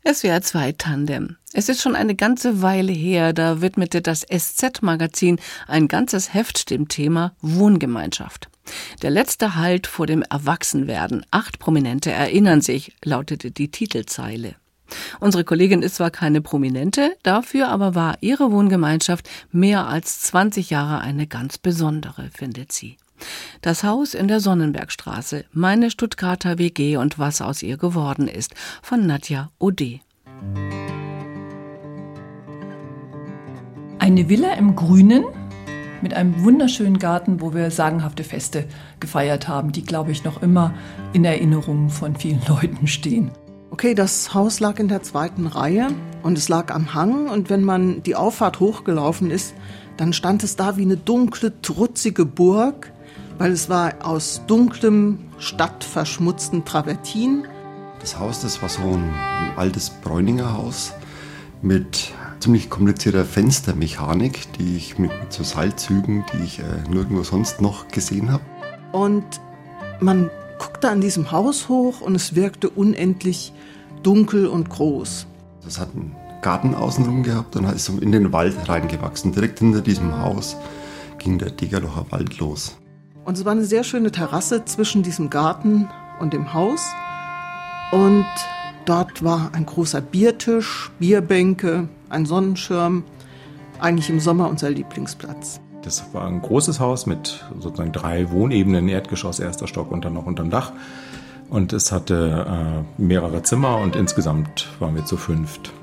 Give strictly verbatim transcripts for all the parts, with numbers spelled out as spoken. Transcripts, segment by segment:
S W R zwei Tandem. Es ist schon eine ganze Weile her, da widmete das S Z-Magazin ein ganzes Heft dem Thema Wohngemeinschaft. Der letzte Halt vor dem Erwachsenwerden. Acht Prominente erinnern sich, lautete die Titelzeile. Unsere Kollegin ist zwar keine Prominente, dafür aber war ihre Wohngemeinschaft mehr als zwanzig Jahre eine ganz besondere, findet sie. Das Haus in der Sonnenbergstraße, meine Stuttgarter W G und was aus ihr geworden ist, von Nadja Ode. Eine Villa im Grünen mit einem wunderschönen Garten, wo wir sagenhafte Feste gefeiert haben, die, glaube ich, noch immer in Erinnerung von vielen Leuten stehen. Okay, das Haus lag in der zweiten Reihe und es lag am Hang, und wenn man die Auffahrt hochgelaufen ist, dann stand es da wie eine dunkle, trutzige Burg, weil es war aus dunklem, stadtverschmutzten Travertin. Das Haus, das war so ein, ein altes Bräuninger Haus mit ziemlich komplizierter Fenstermechanik, die ich mit, mit so Seilzügen, die ich äh, nirgendwo sonst noch gesehen habe. Und man guckte an diesem Haus hoch und es wirkte unendlich dunkel und groß. Das hat einen Garten außenrum gehabt und ist so in den Wald reingewachsen. Direkt hinter diesem Haus ging der Degerlocher Wald los. Und es war eine sehr schöne Terrasse zwischen diesem Garten und dem Haus. Und dort war ein großer Biertisch, Bierbänke, ein Sonnenschirm. Eigentlich im Sommer unser Lieblingsplatz. Das war ein großes Haus mit sozusagen drei Wohnebenen, Erdgeschoss, erster Stock und dann noch unterm Dach. Und es hatte äh, mehrere Zimmer und insgesamt waren wir zu fünft.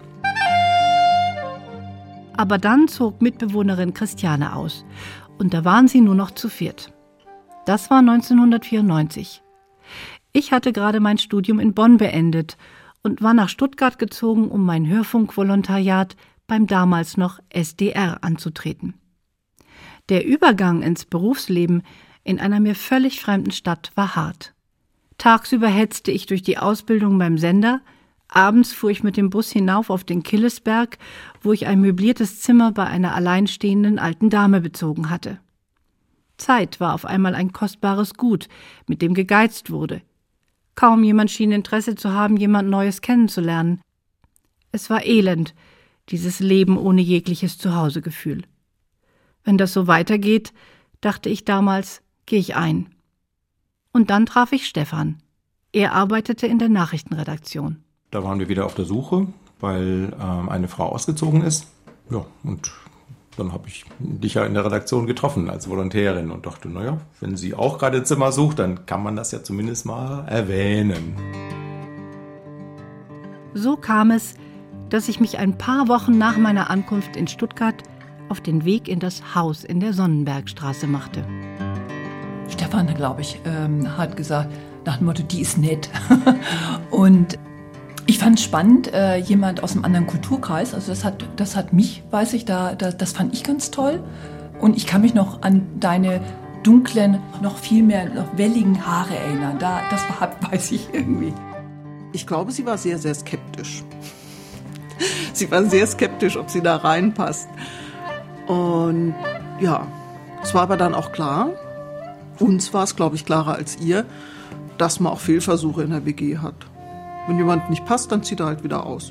Aber dann zog Mitbewohnerin Christiane aus und da waren sie nur noch zu viert. Das war neunzehnhundertvierundneunzig. Ich hatte gerade mein Studium in Bonn beendet und war nach Stuttgart gezogen, um mein Hörfunkvolontariat beim damals noch S D R anzutreten. Der Übergang ins Berufsleben in einer mir völlig fremden Stadt war hart. Tagsüber hetzte ich durch die Ausbildung beim Sender, abends fuhr ich mit dem Bus hinauf auf den Killesberg, wo ich ein möbliertes Zimmer bei einer alleinstehenden alten Dame bezogen hatte. Zeit war auf einmal ein kostbares Gut, mit dem gegeizt wurde. Kaum jemand schien Interesse zu haben, jemand Neues kennenzulernen. Es war elend, dieses Leben ohne jegliches Zuhausegefühl. Wenn das so weitergeht, dachte ich damals, gehe ich ein. Und dann traf ich Stefan. Er arbeitete in der Nachrichtenredaktion. Da waren wir wieder auf der Suche, weil ähm, eine Frau ausgezogen ist. Ja, und dann habe ich dich ja in der Redaktion getroffen als Volontärin und dachte, naja, wenn sie auch gerade Zimmer sucht, dann kann man das ja zumindest mal erwähnen. So kam es, dass ich mich ein paar Wochen nach meiner Ankunft in Stuttgart auf den Weg in das Haus in der Sonnenbergstraße machte. Stefan, glaube ich, ähm, hat gesagt, nach dem Motto, die ist nett. Und ich fand es spannend, äh, jemand aus einem anderen Kulturkreis, also das hat, das hat mich, weiß ich, da, da, das fand ich ganz toll. Und ich kann mich noch an deine dunklen, noch viel mehr noch welligen Haare erinnern. Da, das war, weiß ich irgendwie. Ich glaube, sie war sehr, sehr skeptisch. Sie war sehr skeptisch, ob sie da reinpasst. Und ja, es war aber dann auch klar, uns war es, glaube ich, klarer als ihr, dass man auch Fehlversuche in der W G hat. Wenn jemand nicht passt, dann zieht er halt wieder aus.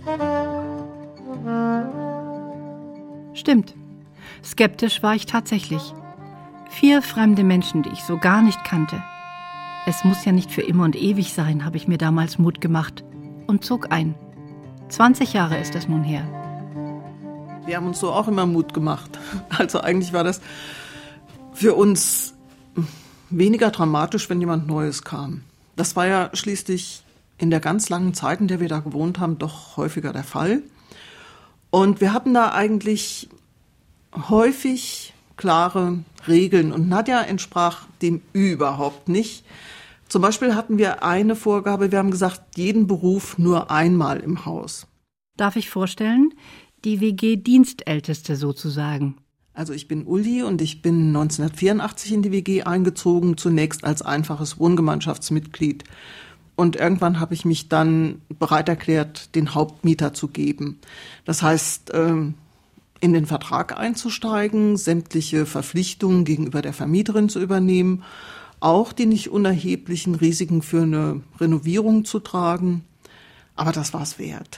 Stimmt. Skeptisch war ich tatsächlich. Vier fremde Menschen, die ich so gar nicht kannte. Es muss ja nicht für immer und ewig sein, habe ich mir damals Mut gemacht und zog ein. zwanzig Jahre ist es nun her. Wir haben uns so auch immer Mut gemacht. Also eigentlich war das für uns weniger dramatisch, wenn jemand Neues kam. Das war ja schließlich in der ganz langen Zeit, in der wir da gewohnt haben, doch häufiger der Fall. Und wir hatten da eigentlich häufig klare Regeln. Und Nadja entsprach dem überhaupt nicht. Zum Beispiel hatten wir eine Vorgabe, wir haben gesagt, jeden Beruf nur einmal im Haus. Darf ich vorstellen? Die W G-Dienstälteste sozusagen. Also ich bin Uli und ich bin neunzehnhundertvierundachtzig in die W G eingezogen, zunächst als einfaches Wohngemeinschaftsmitglied. Und irgendwann habe ich mich dann bereit erklärt, den Hauptmieter zu geben. Das heißt, in den Vertrag einzusteigen, sämtliche Verpflichtungen gegenüber der Vermieterin zu übernehmen, auch die nicht unerheblichen Risiken für eine Renovierung zu tragen. Aber das war es wert.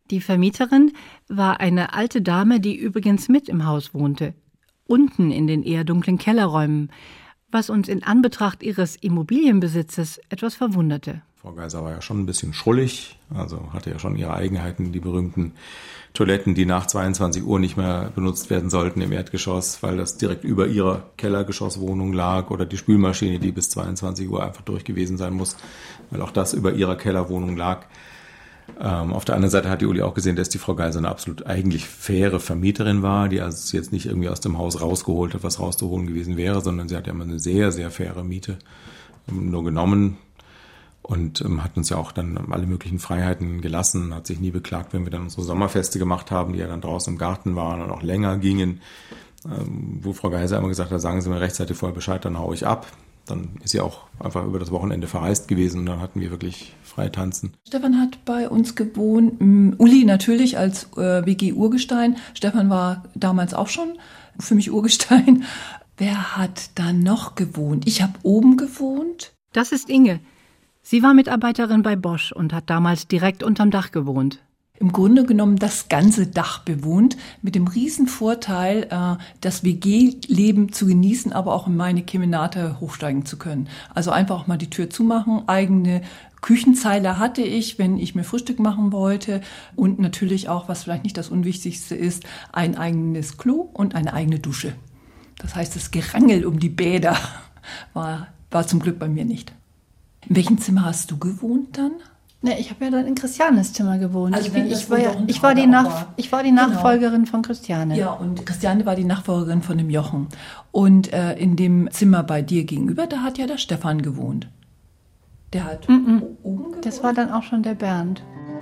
Die Vermieterin war eine alte Dame, die übrigens mit im Haus wohnte, unten in den eher dunklen Kellerräumen, was uns in Anbetracht ihres Immobilienbesitzes etwas verwunderte. Frau Geiser war ja schon ein bisschen schrullig, also hatte ja schon ihre Eigenheiten, die berühmten Toiletten, die nach zweiundzwanzig Uhr nicht mehr benutzt werden sollten im Erdgeschoss, weil das direkt über ihrer Kellergeschosswohnung lag, oder die Spülmaschine, die bis zweiundzwanzig Uhr einfach durch gewesen sein muss, weil auch das über ihrer Kellerwohnung lag. Ähm, auf der anderen Seite hat die Uli auch gesehen, dass die Frau Geiser eine absolut eigentlich faire Vermieterin war, die also jetzt nicht irgendwie aus dem Haus rausgeholt hat, was rauszuholen gewesen wäre, sondern sie hat ja immer eine sehr, sehr faire Miete ähm, nur genommen. Und ähm, hat uns ja auch dann alle möglichen Freiheiten gelassen, hat sich nie beklagt, wenn wir dann unsere Sommerfeste gemacht haben, die ja dann draußen im Garten waren und auch länger gingen, ähm, wo Frau Geiser immer gesagt hat, sagen Sie mir rechtzeitig vorher Bescheid, dann hau ich ab. Dann ist sie auch einfach über das Wochenende verreist gewesen und dann hatten wir wirklich frei tanzen. Stefan hat bei uns gewohnt, Uli natürlich als äh, W G-Urgestein. Stefan war damals auch schon für mich Urgestein. Wer hat da noch gewohnt? Ich habe oben gewohnt. Das ist Inge. Sie war Mitarbeiterin bei Bosch und hat damals direkt unterm Dach gewohnt. Im Grunde genommen das ganze Dach bewohnt, mit dem riesen Vorteil, äh, das W G-Leben zu genießen, aber auch in meine Kemenate hochsteigen zu können. Also einfach auch mal die Tür zumachen, eigene Küchenzeile hatte ich, wenn ich mir Frühstück machen wollte, und natürlich auch, was vielleicht nicht das Unwichtigste ist, ein eigenes Klo und eine eigene Dusche. Das heißt, das Gerangel um die Bäder war, war zum Glück bei mir nicht. In welchem Zimmer hast du gewohnt dann? Ne, ich habe ja dann in Christianes Zimmer gewohnt. Also ich, das ich, war, ja, wohl ich, war die darunter, Nach, aber- ich war die Genau. Nachfolgerin von Christiane. Ja, und Christiane war die Nachfolgerin von dem Jochen. Und äh, in dem Zimmer bei dir gegenüber, da hat ja der Stefan gewohnt. Der hat Mm-mm. o- oben gewohnt? Das war dann auch schon der Bernd.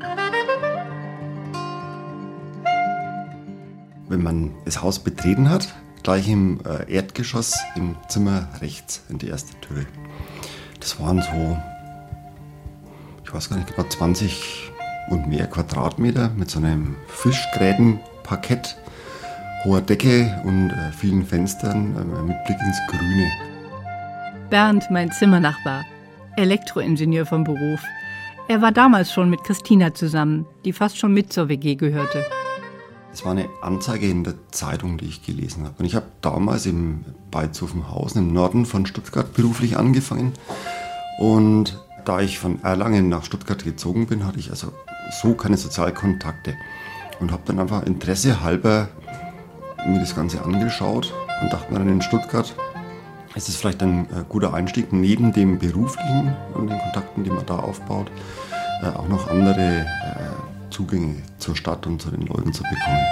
Wenn man das Haus betreten hat, gleich im äh, Erdgeschoss im Zimmer rechts in die erste Tür. Das waren so, ich weiß gar nicht genau, zwanzig und mehr Quadratmeter mit so einem Fischgrätenparkett, hoher Decke und äh, vielen Fenstern äh, mit Blick ins Grüne. Bernd, mein Zimmernachbar, Elektroingenieur vom Beruf. Er war damals schon mit Christina zusammen, die fast schon mit zur W G gehörte. Es war eine Anzeige in der Zeitung, die ich gelesen habe. Und ich habe damals im Beizhofenhausen im Norden von Stuttgart beruflich angefangen. Und da ich von Erlangen nach Stuttgart gezogen bin, hatte ich also so keine Sozialkontakte. Und habe dann einfach Interesse halber mir das Ganze angeschaut und dachte mir dann, in Stuttgart ist es vielleicht ein äh, guter Einstieg, neben dem beruflichen und den Kontakten, die man da aufbaut, äh, auch noch andere äh, Zugänge zur Stadt und zu den Leuten zu bekommen.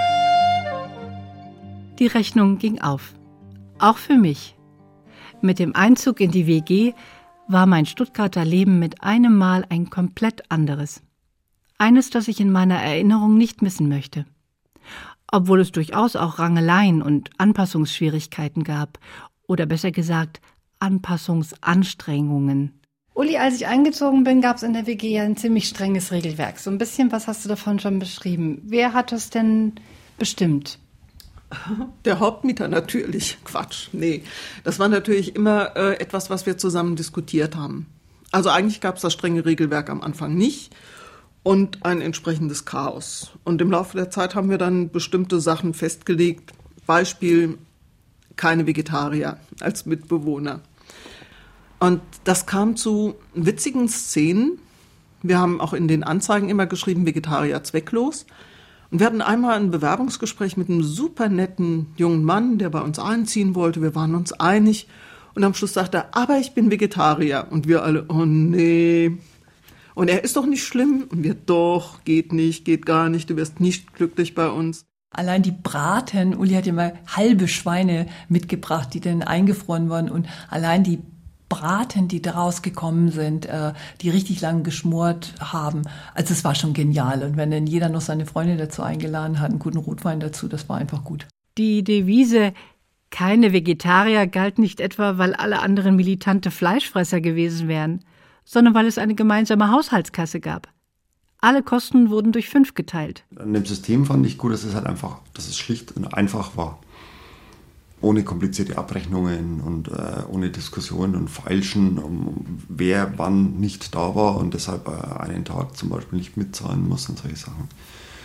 Die Rechnung ging auf. Auch für mich. Mit dem Einzug in die W G war mein Stuttgarter Leben mit einem Mal ein komplett anderes. Eines, das ich in meiner Erinnerung nicht missen möchte. Obwohl es durchaus auch Rangeleien und Anpassungsschwierigkeiten gab. Oder besser gesagt, Anpassungsanstrengungen. Uli, als ich eingezogen bin, gab es in der W G ja ein ziemlich strenges Regelwerk. So ein bisschen, was hast du davon schon beschrieben? Wer hat das denn bestimmt? Der Hauptmieter natürlich. Quatsch. Nee, das war natürlich immer äh, etwas, was wir zusammen diskutiert haben. Also eigentlich gab es das strenge Regelwerk am Anfang nicht und ein entsprechendes Chaos. Und im Laufe der Zeit haben wir dann bestimmte Sachen festgelegt. Beispiel, keine Vegetarier als Mitbewohner. Und das kam zu witzigen Szenen. Wir haben auch in den Anzeigen immer geschrieben, Vegetarier zwecklos. Und wir hatten einmal ein Bewerbungsgespräch mit einem super netten jungen Mann, der bei uns einziehen wollte. Wir waren uns einig. Und am Schluss sagte er, aber ich bin Vegetarier. Und wir alle, oh nee. Und er ist doch nicht schlimm. Und wir, doch, geht nicht, geht gar nicht. Du wirst nicht glücklich bei uns. Allein die Braten, Uli hat ja mal halbe Schweine mitgebracht, die dann eingefroren wurden. Und allein die Braten, die daraus gekommen sind, äh, die richtig lang geschmort haben. Also es war schon genial. Und wenn dann jeder noch seine Freunde dazu eingeladen hat, einen guten Rotwein dazu, das war einfach gut. Die Devise »Keine Vegetarier« galt nicht etwa, weil alle anderen militante Fleischfresser gewesen wären, sondern weil es eine gemeinsame Haushaltskasse gab. Alle Kosten wurden durch fünf geteilt. An dem System fand ich gut, dass es halt einfach, dass es schlicht und einfach war. Ohne komplizierte Abrechnungen und äh, ohne Diskussionen und Feilschen, um wer wann nicht da war und deshalb äh, einen Tag zum Beispiel nicht mitzahlen muss und solche Sachen.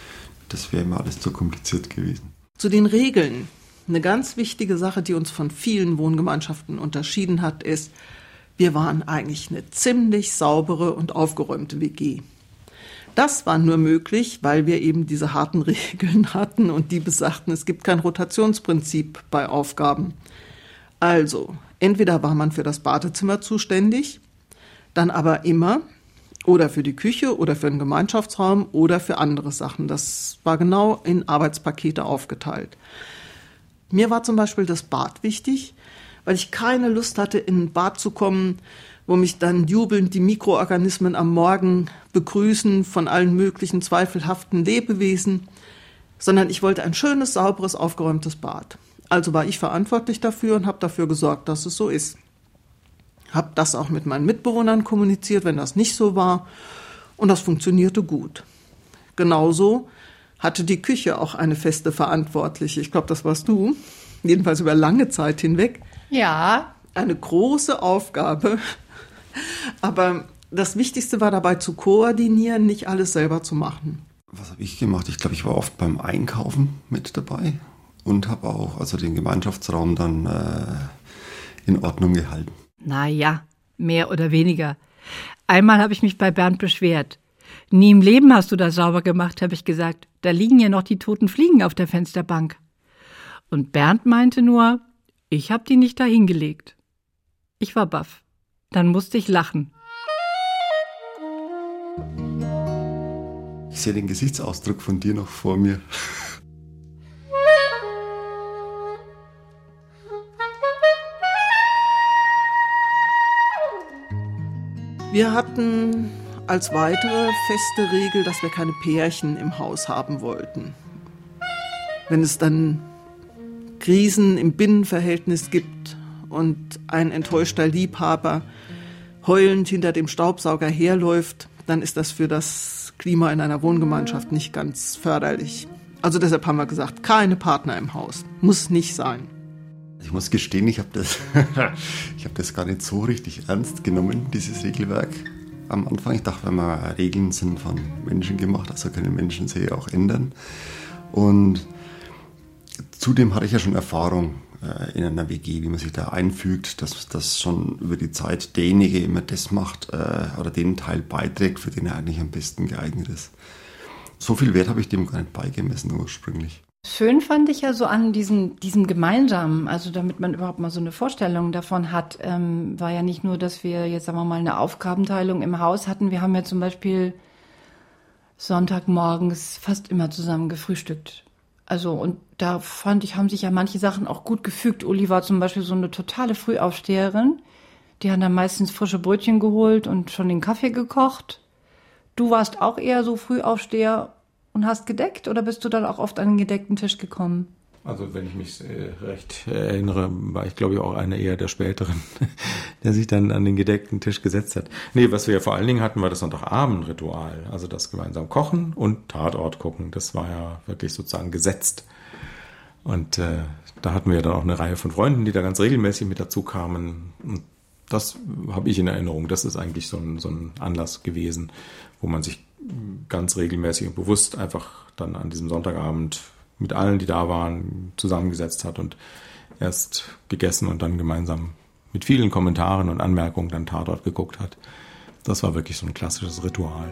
das wäre mir alles zu kompliziert gewesen. Zu den Regeln. Eine ganz wichtige Sache, die uns von vielen Wohngemeinschaften unterschieden hat, ist, wir waren eigentlich eine ziemlich saubere und aufgeräumte W G. Das war nur möglich, weil wir eben diese harten Regeln hatten und die besagten, es gibt kein Rotationsprinzip bei Aufgaben. Also, entweder war man für das Badezimmer zuständig, dann aber immer oder für die Küche oder für den Gemeinschaftsraum oder für andere Sachen. Das war genau in Arbeitspakete aufgeteilt. Mir war zum Beispiel das Bad wichtig, weil ich keine Lust hatte, in ein Bad zu kommen, wo mich dann jubelnd die Mikroorganismen am Morgen begrüßen von allen möglichen zweifelhaften Lebewesen, sondern ich wollte ein schönes, sauberes, aufgeräumtes Bad. Also war ich verantwortlich dafür und habe dafür gesorgt, dass es so ist. Habe das auch mit meinen Mitbewohnern kommuniziert, wenn das nicht so war, und das funktionierte gut. Genauso hatte die Küche auch eine feste Verantwortliche. Ich glaube, das warst du, jedenfalls über lange Zeit hinweg. Ja. Eine große Aufgabe. Aber das Wichtigste war dabei zu koordinieren, nicht alles selber zu machen. Was habe ich gemacht? Ich glaube, ich war oft beim Einkaufen mit dabei und habe auch also den Gemeinschaftsraum dann äh, in Ordnung gehalten. Naja, mehr oder weniger. Einmal habe ich mich bei Bernd beschwert. Nie im Leben hast du das sauber gemacht, habe ich gesagt. Da liegen ja noch die toten Fliegen auf der Fensterbank. Und Bernd meinte nur, ich habe die nicht dahin gelegt. Ich war baff. Dann musste ich lachen. Ich sehe den Gesichtsausdruck von dir noch vor mir. Wir hatten als weitere feste Regel, dass wir keine Pärchen im Haus haben wollten. Wenn es dann Krisen im Binnenverhältnis gibt und ein enttäuschter Liebhaber heulend hinter dem Staubsauger herläuft, dann ist das für das Klima in einer Wohngemeinschaft nicht ganz förderlich. Also deshalb haben wir gesagt, keine Partner im Haus. Muss nicht sein. Ich muss gestehen, ich habe das, ich hab das gar nicht so richtig ernst genommen, dieses Regelwerk am Anfang. Ich dachte, wenn man Regeln sind von Menschen gemacht, also können Menschen sich auch ändern. Und zudem hatte ich ja schon Erfahrung äh, in einer W G, wie man sich da einfügt, dass das schon über die Zeit derjenige immer das macht äh, oder den Teil beiträgt, für den er eigentlich am besten geeignet ist. So viel Wert habe ich dem gar nicht beigemessen ursprünglich. Schön fand ich ja so an diesem, diesem Gemeinsamen, also damit man überhaupt mal so eine Vorstellung davon hat, ähm, war ja nicht nur, dass wir jetzt, sagen wir mal, eine Aufgabenteilung im Haus hatten. Wir haben ja zum Beispiel Sonntagmorgens fast immer zusammen gefrühstückt. Also, und da fand ich, haben sich ja manche Sachen auch gut gefügt. Uli war zum Beispiel so eine totale Frühaufsteherin. Die haben dann meistens frische Brötchen geholt und schon den Kaffee gekocht. Du warst auch eher so Frühaufsteher und hast gedeckt, oder bist du dann auch oft an den gedeckten Tisch gekommen? Also wenn ich mich äh, recht erinnere, war ich glaube ich auch einer eher der Späteren, der sich dann an den gedeckten Tisch gesetzt hat. Nee, was wir ja vor allen Dingen hatten, war das Sonntagabendritual. Also das gemeinsam Kochen und Tatort gucken. Das war ja wirklich sozusagen gesetzt. Und äh, da hatten wir ja dann auch eine Reihe von Freunden, die da ganz regelmäßig mit dazu kamen. Und das habe ich in Erinnerung. Das ist eigentlich so ein, so ein Anlass gewesen, wo man sich ganz regelmäßig und bewusst einfach dann an diesem Sonntagabend mit allen, die da waren, zusammengesetzt hat und erst gegessen und dann gemeinsam mit vielen Kommentaren und Anmerkungen dann Tatort geguckt hat. Das war wirklich so ein klassisches Ritual.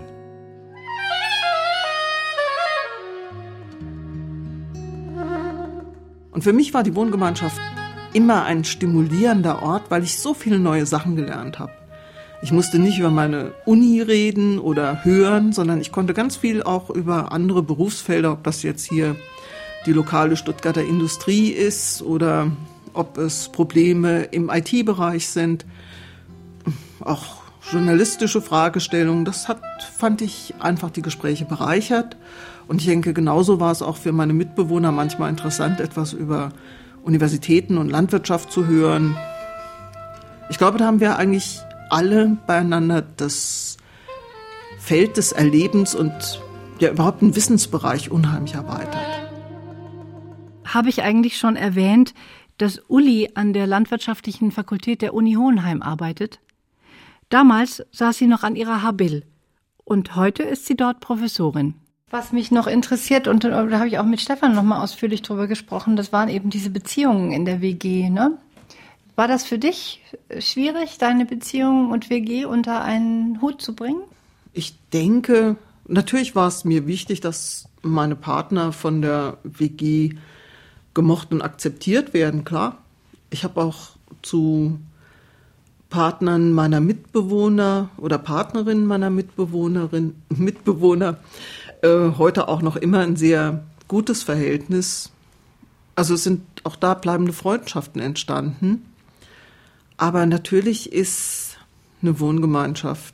Und für mich war die Wohngemeinschaft immer ein stimulierender Ort, weil ich so viele neue Sachen gelernt habe. Ich musste nicht über meine Uni reden oder hören, sondern ich konnte ganz viel auch über andere Berufsfelder, ob das jetzt hier die lokale Stuttgarter Industrie ist oder ob es Probleme im I T-Bereich sind, auch journalistische Fragestellungen. Das hat, fand ich, einfach die Gespräche bereichert. Und ich denke, genauso war es auch für meine Mitbewohner manchmal interessant, etwas über Universitäten und Landwirtschaft zu hören. Ich glaube, da haben wir eigentlich alle beieinander das Feld des Erlebens und ja überhaupt einen Wissensbereich unheimlich erweitert. Habe ich eigentlich schon erwähnt, dass Uli an der Landwirtschaftlichen Fakultät der Uni Hohenheim arbeitet? Damals saß sie noch an ihrer Habil und heute ist sie dort Professorin. Was mich noch interessiert, und da habe ich auch mit Stefan noch mal ausführlich drüber gesprochen, das waren eben diese Beziehungen in der W G, ne? War das für dich schwierig, deine Beziehung und W G unter einen Hut zu bringen? Ich denke, natürlich war es mir wichtig, dass meine Partner von der W G gemocht und akzeptiert werden, klar. Ich habe auch zu Partnern meiner Mitbewohner oder Partnerinnen meiner Mitbewohnerin, Mitbewohner äh, heute auch noch immer ein sehr gutes Verhältnis. Also es sind auch da bleibende Freundschaften entstanden. Aber natürlich ist eine Wohngemeinschaft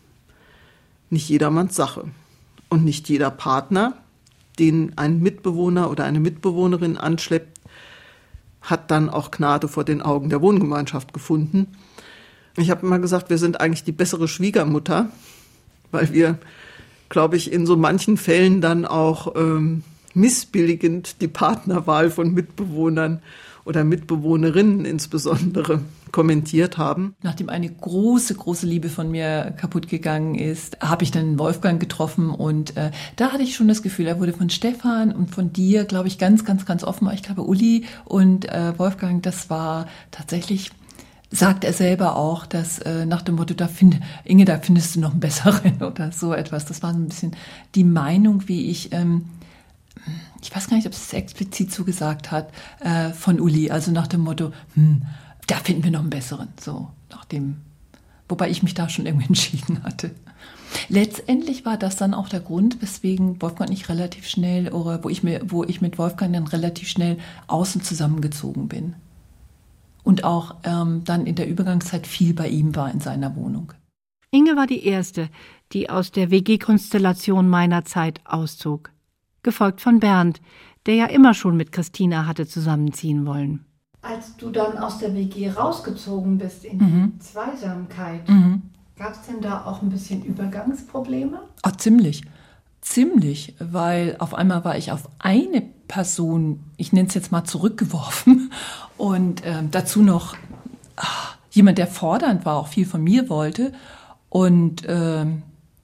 nicht jedermanns Sache. Und nicht jeder Partner, den ein Mitbewohner oder eine Mitbewohnerin anschleppt, hat dann auch Gnade vor den Augen der Wohngemeinschaft gefunden. Ich habe immer gesagt, wir sind eigentlich die bessere Schwiegermutter, weil wir, glaube ich, in so manchen Fällen dann auch ähm, missbilligend die Partnerwahl von Mitbewohnern oder Mitbewohnerinnen insbesondere kommentiert haben. Nachdem eine große, große Liebe von mir kaputt gegangen ist, habe ich dann Wolfgang getroffen und äh, da hatte ich schon das Gefühl, er wurde von Stefan und von dir, glaube ich, ganz, ganz, ganz offen. Ich glaube, Uli und äh, Wolfgang, das war tatsächlich, sagt er selber auch, dass äh, nach dem Motto, da finde, Inge, da findest du noch einen besseren oder so etwas. Das war so ein bisschen die Meinung, wie ich, ähm, ich weiß gar nicht, ob es explizit so gesagt hat, äh, von Uli, also nach dem Motto, hm, da finden wir noch einen besseren, so nach dem, wobei ich mich da schon irgendwie entschieden hatte. Letztendlich war das dann auch der Grund, weswegen Wolfgang und ich relativ schnell, oder wo ich, mir, wo ich mit Wolfgang dann relativ schnell außen zusammengezogen bin. Und auch ähm, dann in der Übergangszeit viel bei ihm war in seiner Wohnung. Inge war die Erste, die aus der W G-Konstellation meiner Zeit auszog. Gefolgt von Bernd, der ja immer schon mit Christina hatte zusammenziehen wollen. Als du dann aus der W G rausgezogen bist in Mhm. die Zweisamkeit, Mhm. gab es denn da auch ein bisschen Übergangsprobleme? Ah, ziemlich. Ziemlich, weil auf einmal war ich auf eine Person, ich nenne es jetzt mal zurückgeworfen und ähm, dazu noch ach, jemand, der fordernd war, auch viel von mir wollte und ähm,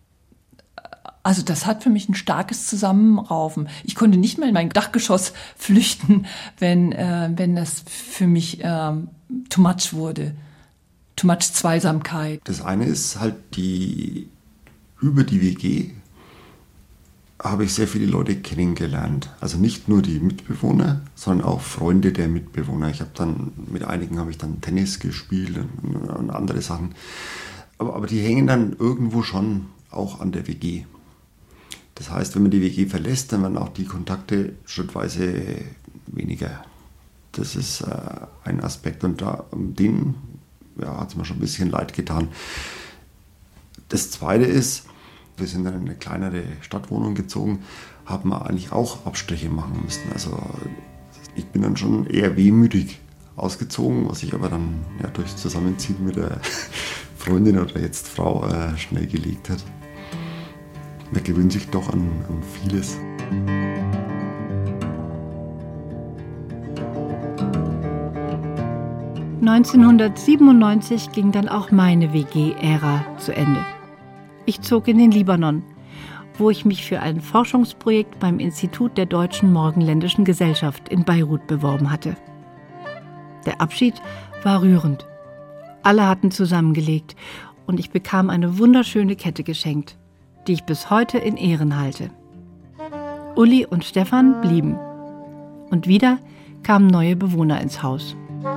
also das hat für mich ein starkes Zusammenraufen. Ich konnte nicht mehr in mein Dachgeschoss flüchten, wenn, äh, wenn das für mich ähm, too much wurde. Too much Zweisamkeit. Das eine ist halt die, über die W G habe ich sehr viele Leute kennengelernt. Also nicht nur die Mitbewohner, sondern auch Freunde der Mitbewohner. Ich habe dann, mit einigen habe ich dann Tennis gespielt und, und andere Sachen. Aber, aber die hängen dann irgendwo schon auch an der W G. Das heißt, wenn man die W G verlässt, dann werden auch die Kontakte schrittweise weniger. Das ist äh, ein Aspekt und da, um den ja, hat es mir schon ein bisschen leid getan. Das Zweite ist, wir sind dann in eine kleinere Stadtwohnung gezogen, haben wir eigentlich auch Abstriche machen müssen. Also ich bin dann schon eher wehmütig ausgezogen, was sich aber dann ja, durch Zusammenziehen mit der Freundin oder jetzt Frau äh, schnell gelegt hat. Man gewöhnt sich doch an, an vieles. neunzehnhundertsiebenundneunzig ging dann auch meine W G-Ära zu Ende. Ich zog in den Libanon, wo ich mich für ein Forschungsprojekt beim Institut der Deutschen Morgenländischen Gesellschaft in Beirut beworben hatte. Der Abschied war rührend. Alle hatten zusammengelegt und ich bekam eine wunderschöne Kette geschenkt, die ich bis heute in Ehren halte. Uli und Stefan blieben. Und wieder kamen neue Bewohner ins Haus.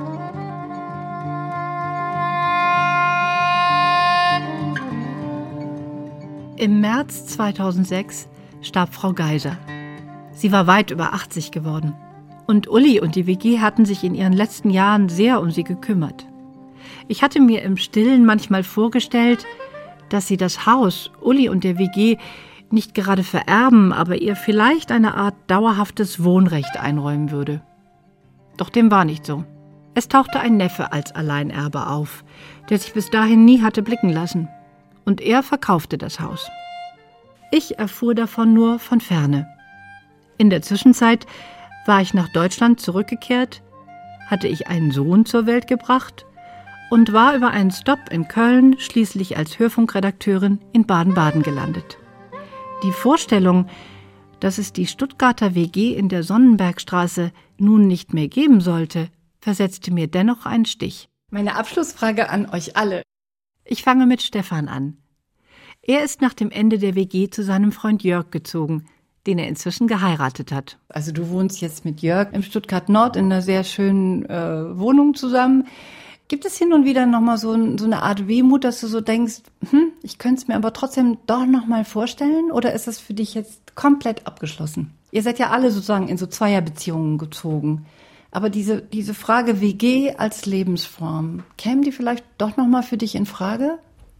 Im März zweitausendsechs starb Frau Geiser. Sie war weit über achtzig geworden. Und Uli und die W G hatten sich in ihren letzten Jahren sehr um sie gekümmert. Ich hatte mir im Stillen manchmal vorgestellt, dass sie das Haus, Uli und der W G, nicht gerade vererben, aber ihr vielleicht eine Art dauerhaftes Wohnrecht einräumen würde. Doch dem war nicht so. Es tauchte ein Neffe als Alleinerbe auf, der sich bis dahin nie hatte blicken lassen. Und er verkaufte das Haus. Ich erfuhr davon nur von Ferne. In der Zwischenzeit war ich nach Deutschland zurückgekehrt, hatte ich einen Sohn zur Welt gebracht und war über einen Stopp in Köln schließlich als Hörfunkredakteurin in Baden-Baden gelandet. Die Vorstellung, Dass es die Stuttgarter W G in der Sonnenbergstraße nun nicht mehr geben sollte, versetzte mir dennoch einen Stich. Meine Abschlussfrage an euch alle. Ich fange mit Stefan an. Er ist nach dem Ende der W G zu seinem Freund Jörg gezogen, den er inzwischen geheiratet hat. Also du wohnst jetzt mit Jörg im Stuttgart Nord in einer sehr schönen äh, Wohnung zusammen. Gibt es hin und wieder nochmal so, ein, so eine Art Wehmut, dass du so denkst, hm, ich könnte es mir aber trotzdem doch nochmal vorstellen? Oder ist das für dich jetzt komplett abgeschlossen? Ihr seid ja alle sozusagen in so Zweierbeziehungen gezogen. Aber diese, diese Frage W G als Lebensform, käme die vielleicht doch nochmal für dich in Frage?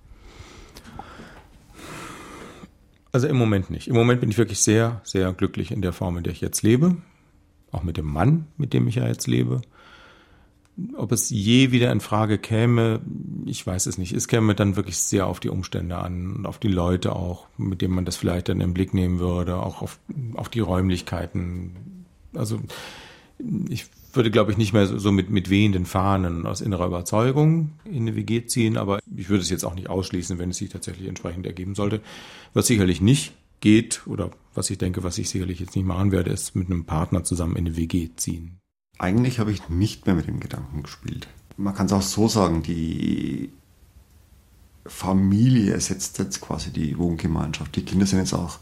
Also im Moment nicht. Im Moment bin ich wirklich sehr, sehr glücklich in der Form, in der ich jetzt lebe. Auch mit dem Mann, mit dem ich ja jetzt lebe. Ob es je wieder in Frage käme, ich weiß es nicht. Es käme dann wirklich sehr auf die Umstände an und auf die Leute auch, mit denen man das vielleicht dann im Blick nehmen würde, auch auf, auf die Räumlichkeiten. Also ich würde, glaube ich, nicht mehr so, so mit, mit wehenden Fahnen aus innerer Überzeugung in eine W G ziehen, aber ich würde es jetzt auch nicht ausschließen, wenn es sich tatsächlich entsprechend ergeben sollte. Was sicherlich nicht geht oder was ich denke, was ich sicherlich jetzt nicht machen werde, ist mit einem Partner zusammen in eine W G ziehen. Eigentlich habe ich nicht mehr mit dem Gedanken gespielt. Man kann es auch so sagen, die Familie ersetzt jetzt quasi die Wohngemeinschaft. Die Kinder sind jetzt auch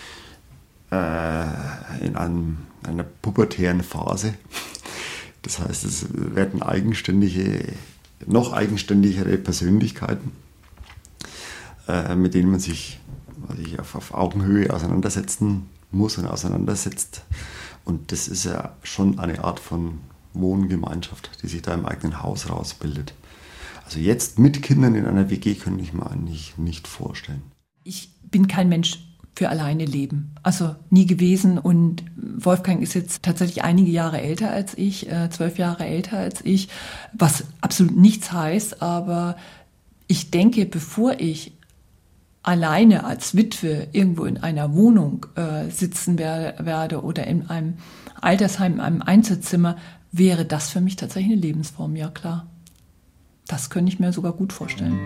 äh, in einem, einer pubertären Phase. Das heißt, es werden eigenständige, noch eigenständigere Persönlichkeiten, äh, mit denen man sich also auf, auf Augenhöhe auseinandersetzen muss und auseinandersetzt. Und das ist ja schon eine Art von Wohngemeinschaft, die sich da im eigenen Haus rausbildet. Also jetzt mit Kindern in einer W G könnte ich mir eigentlich nicht vorstellen. Ich bin kein Mensch für alleine leben. Also nie gewesen. Und Wolfgang ist jetzt tatsächlich einige Jahre älter als ich, äh, zwölf Jahre älter als ich, was absolut nichts heißt. Aber ich denke, bevor ich alleine als Witwe irgendwo in einer Wohnung äh, sitzen wer- werde oder in einem Altersheim, in einem Einzelzimmer, wäre das für mich tatsächlich eine Lebensform, ja klar. Das könnte ich mir sogar gut vorstellen.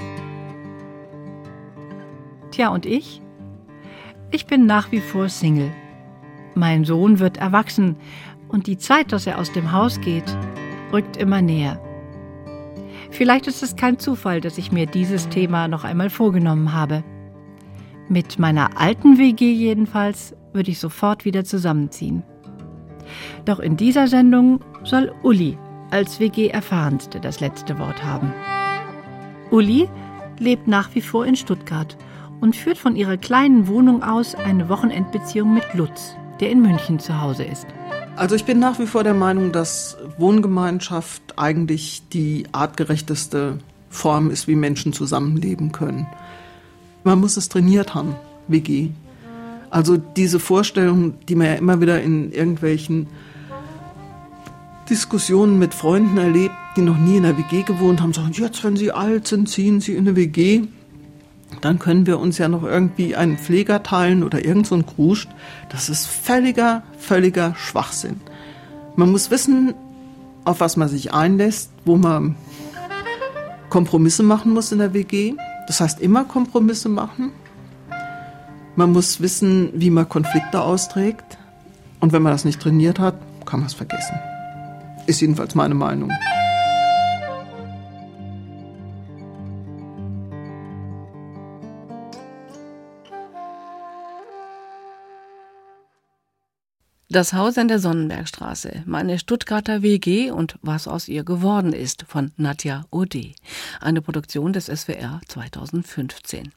Tja, und ich? Ich bin nach wie vor Single. Mein Sohn wird erwachsen und die Zeit, dass er aus dem Haus geht, rückt immer näher. Vielleicht ist es kein Zufall, dass ich mir dieses Thema noch einmal vorgenommen habe. Mit meiner alten W G jedenfalls würde ich sofort wieder zusammenziehen. Doch in dieser Sendung soll Uli als W G-Erfahrenste das letzte Wort haben. Uli lebt nach wie vor in Stuttgart und führt von ihrer kleinen Wohnung aus eine Wochenendbeziehung mit Lutz, der in München zu Hause ist. Also ich bin nach wie vor der Meinung, dass Wohngemeinschaft eigentlich die artgerechteste Form ist, wie Menschen zusammenleben können. Man muss es trainiert haben, W G. Also diese Vorstellung, die man ja immer wieder in irgendwelchen Diskussionen mit Freunden erlebt, die noch nie in einer W G gewohnt haben, sagen, jetzt, wenn sie alt sind, ziehen sie in eine W G. Dann können wir uns ja noch irgendwie einen Pfleger teilen oder irgend so ein Kruscht. Das ist völliger, völliger Schwachsinn. Man muss wissen, auf was man sich einlässt, wo man Kompromisse machen muss in der W G. Das heißt, immer Kompromisse machen. Man muss wissen, wie man Konflikte austrägt. Und wenn man das nicht trainiert hat, kann man es vergessen. Ist jedenfalls meine Meinung. Das Haus in der Sonnenbergstraße, meine Stuttgarter W G und was aus ihr geworden ist, von Nadja Ode. Eine Produktion des S W R zweitausendfünfzehn.